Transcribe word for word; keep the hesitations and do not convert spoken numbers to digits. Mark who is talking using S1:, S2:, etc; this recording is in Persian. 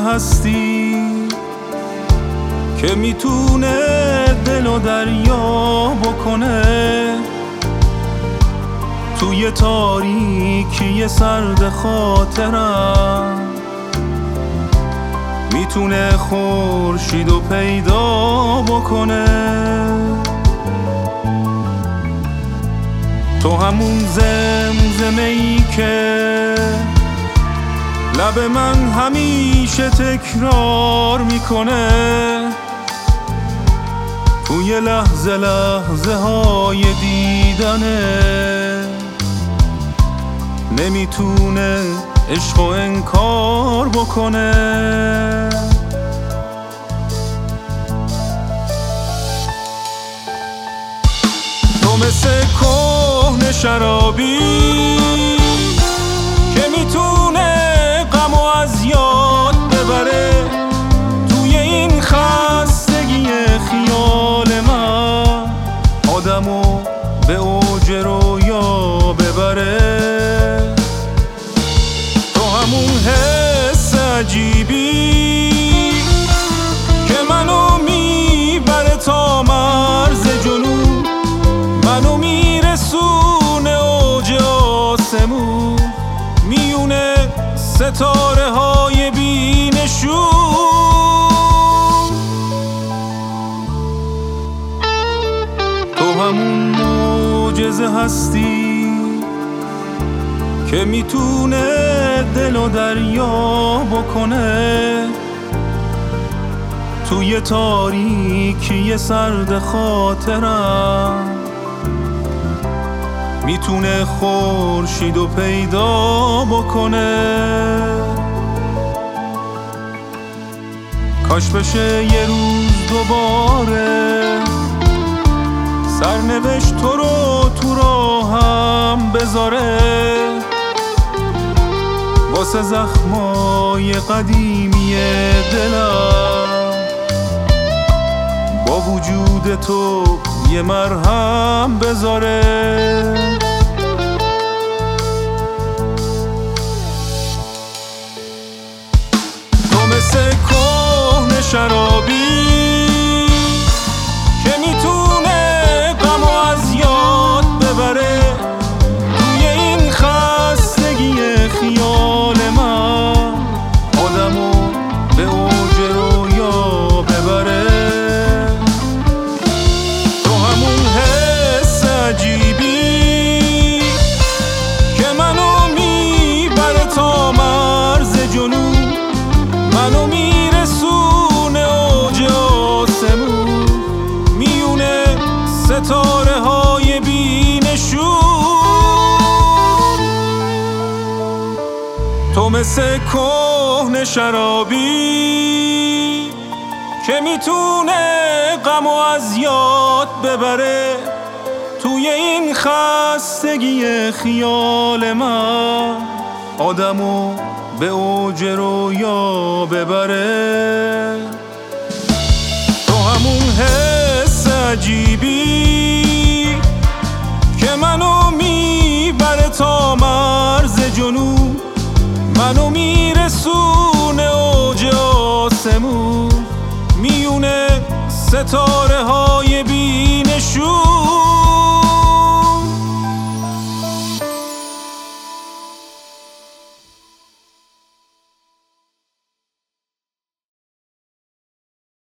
S1: هستی که میتونه دل و دریا بکنه، توی تاریکی سرد خاطرم میتونه خورشید و پیدا بکنه. تو همون زمزمه‌ای که لب من همیشه تکرار میکنه، توی لحظه لحظه های دیدنه نمیتونه عشق و انکار بکنه. تو مثل کهنه شرابی که میتونه غم و از یاد ببره، توی این خستگی خیال من آدمو به اوج رویا ببره. تو همون حس عجیبی که منو میبره تا مرز جنون، منو میرسونه اوج آسمون، میونه ستاره های بی‌نشون. تو همون معجزه هستی که میتونه دل و دریا بکنه، توی تاریکی سرد خاطرم میتونه خورشید و پیدا بکنه. کاش بشه یه روز دوباره سرنوشت تو رو تو راهم بذاره، واسه زخمای قدیمی دلم با وجود تو یه مرهم بذاره. تو مثل کهنه شرابی که میتونه غم و از یاد ببره، توی این خستگی خیال من آدمو به اوج رویا ببره. تو همون حس عجیبی که منو میبره تا مرز جنون، منو میرسونه اوج آسمون، میونه ستاره های بی‌نشون. تو مثل کهنه شرابی که میتونه غم و از یاد ببره، توی این خستگی خیال من آدمو به اوج رویا ببره. تو همون حس عجیبی که منو میبره تا مرز جنون، منو میرسونه اوج آسمون، میونه ستاره های بی‌نشون.